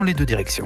les deux directions.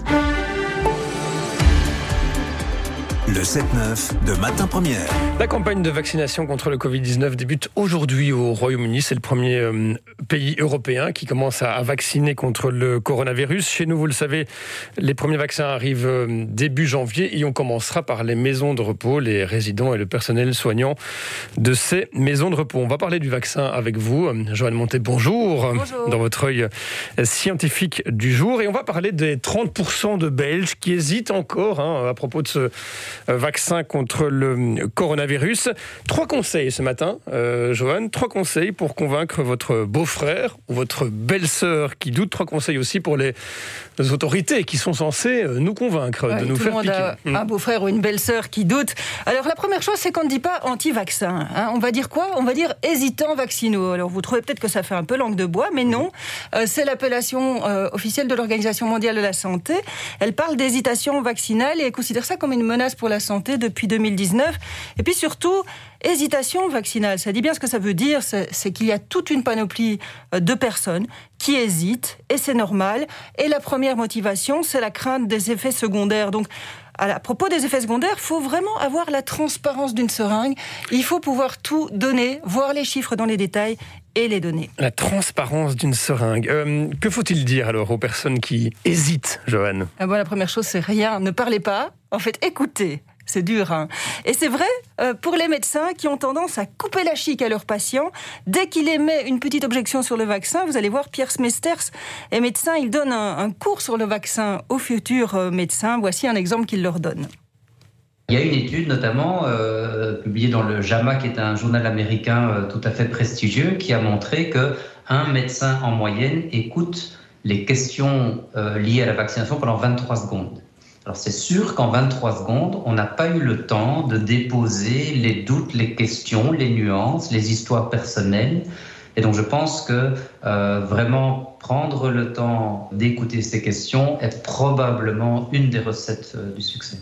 Le 7-9 de Matin Première. La campagne de vaccination contre le Covid-19 débute aujourd'hui au Royaume-Uni. C'est le premier pays européen qui commence à vacciner contre le coronavirus. Chez nous, vous le savez, les premiers vaccins arrivent début janvier et on commencera par les maisons de repos, les résidents et le personnel soignant de ces maisons de repos. On va parler du vaccin avec vous. Joanne Montet, bonjour. Bonjour. Dans votre œil scientifique du jour. Et on va parler des 30% de Belges qui hésitent encore à propos de ce vaccin contre le coronavirus. 3 conseils ce matin, Joanne, 3 conseils pour convaincre votre beau-frère ou votre belle-sœur qui doute. 3 conseils aussi pour les autorités qui sont censées nous convaincre de nous faire piquer. Tout le monde a un beau-frère ou une belle-sœur qui doute. Alors la première chose, c'est qu'on ne dit pas anti-vaccin. On va dire quoi ? On va dire hésitant vaccinaux. Alors vous trouvez peut-être que ça fait un peu langue de bois, mais non. C'est l'appellation officielle de l'Organisation mondiale de la santé. Elle parle d'hésitation vaccinale et elle considère ça comme une menace pour la santé depuis 2019. Et puis surtout, hésitation vaccinale, ça dit bien ce que ça veut dire, c'est qu'il y a toute une panoplie de personnes qui hésitent, et c'est normal. Et la première motivation, c'est la crainte des effets secondaires. Donc, à propos des effets secondaires, il faut vraiment avoir la transparence d'une seringue. Il faut pouvoir tout donner, voir les chiffres dans les détails et les donner. La transparence d'une seringue. Que faut-il dire alors aux personnes qui hésitent, Joanne ? La première chose, c'est rien. Ne parlez pas. En fait, écoutez. C'est dur, Et c'est vrai pour les médecins qui ont tendance à couper la chic à leurs patients. Dès qu'il émet une petite objection sur le vaccin, vous allez voir, Pierre Smesters est médecin. Il donne un cours sur le vaccin aux futurs médecins. Voici un exemple qu'il leur donne. Il y a une étude notamment publiée dans le JAMA, qui est un journal américain tout à fait prestigieux, qui a montré qu'un médecin en moyenne écoute les questions liées à la vaccination pendant 23 secondes. Alors c'est sûr qu'en 23 secondes, on n'a pas eu le temps de déposer les doutes, les questions, les nuances, les histoires personnelles. Et donc je pense que vraiment prendre le temps d'écouter ces questions est probablement une des recettes du succès.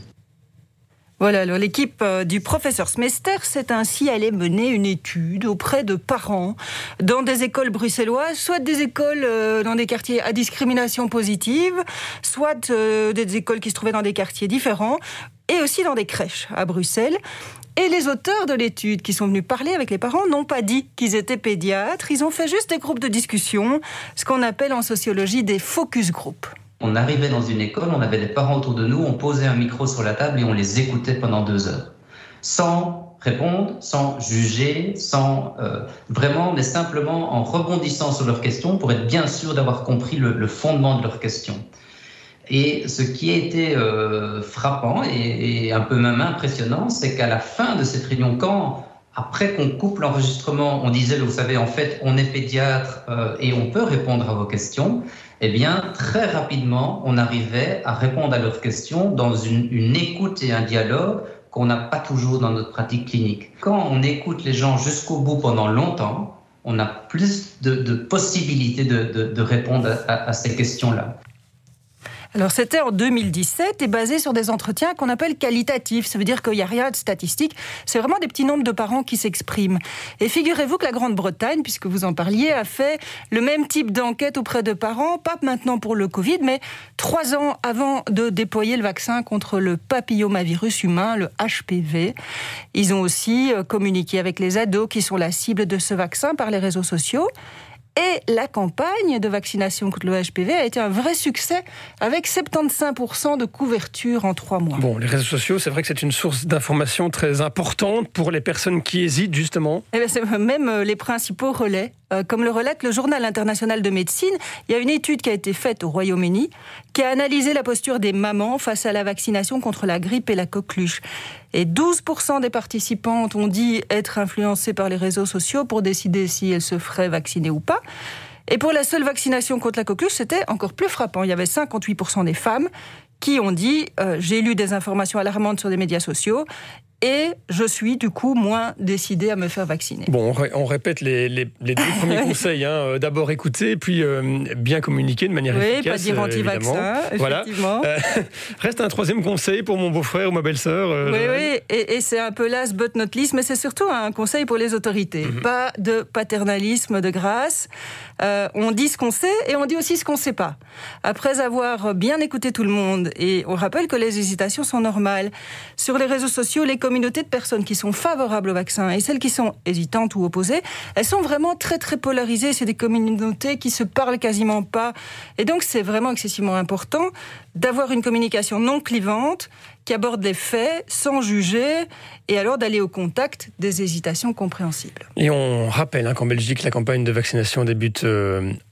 Voilà, alors l'équipe du professeur Smesters s'est ainsi allée mener une étude auprès de parents dans des écoles bruxelloises, soit des écoles dans des quartiers à discrimination positive, soit des écoles qui se trouvaient dans des quartiers différents, et aussi dans des crèches à Bruxelles. Et les auteurs de l'étude qui sont venus parler avec les parents n'ont pas dit qu'ils étaient pédiatres, ils ont fait juste des groupes de discussion, ce qu'on appelle en sociologie des focus groups. On arrivait dans une école, on avait des parents autour de nous, on posait un micro sur la table et on les écoutait pendant 2 heures. Sans répondre, sans juger, vraiment, mais simplement en rebondissant sur leurs questions pour être bien sûr d'avoir compris le fondement de leurs questions. Et ce qui a été frappant et un peu même impressionnant, c'est qu'à la fin de cette réunion, après qu'on coupe l'enregistrement, on disait, vous savez, en fait, on est pédiatre et on peut répondre à vos questions. Eh bien, très rapidement, on arrivait à répondre à leurs questions dans une écoute et un dialogue qu'on n'a pas toujours dans notre pratique clinique. Quand on écoute les gens jusqu'au bout pendant longtemps, on a plus de possibilités de répondre à ces questions-là. Alors c'était en 2017 et basé sur des entretiens qu'on appelle qualitatifs. Ça veut dire qu'il n'y a rien de statistique. C'est vraiment des petits nombres de parents qui s'expriment. Et figurez-vous que la Grande-Bretagne, puisque vous en parliez, a fait le même type d'enquête auprès de parents, pas maintenant pour le Covid, mais 3 ans avant de déployer le vaccin contre le papillomavirus humain, le HPV. Ils ont aussi communiqué avec les ados qui sont la cible de ce vaccin par les réseaux sociaux. Et la campagne de vaccination contre le HPV a été un vrai succès, avec 75% de couverture en 3 mois. Bon, les réseaux sociaux, c'est vrai que c'est une source d'information très importante pour les personnes qui hésitent, justement. Eh bien, c'est même les principaux relais. Comme le relate le Journal international de médecine, il y a une étude qui a été faite au Royaume-Uni qui a analysé la posture des mamans face à la vaccination contre la grippe et la coqueluche. Et 12% des participantes ont dit être influencées par les réseaux sociaux pour décider si elles se feraient vacciner ou pas. Et pour la seule vaccination contre la coqueluche, c'était encore plus frappant. Il y avait 58% des femmes qui ont dit « j'ai lu des informations alarmantes sur les médias sociaux » et je suis du coup moins décidée à me faire vacciner. Bon, on répète les deux premiers conseils. D'abord écouter, puis bien communiquer de manière efficace. Oui, pas dire anti-vaccin, effectivement. Voilà. Reste un troisième conseil pour mon beau-frère ou ma belle-sœur. Oui, et c'est un peu last but not least, mais c'est surtout un conseil pour les autorités. Pas de paternalisme de grâce. On dit ce qu'on sait et on dit aussi ce qu'on ne sait pas. Après avoir bien écouté tout le monde, et on rappelle que les hésitations sont normales. Sur les réseaux sociaux, les communautés de personnes qui sont favorables au vaccin et celles qui sont hésitantes ou opposées, elles sont vraiment très très polarisées. C'est des communautés qui se parlent quasiment pas. Et donc c'est vraiment excessivement important d'avoir une communication non clivante, qui aborde les faits sans juger, et alors d'aller au contact des hésitations compréhensibles. Et on rappelle qu'en Belgique, la campagne de vaccination débute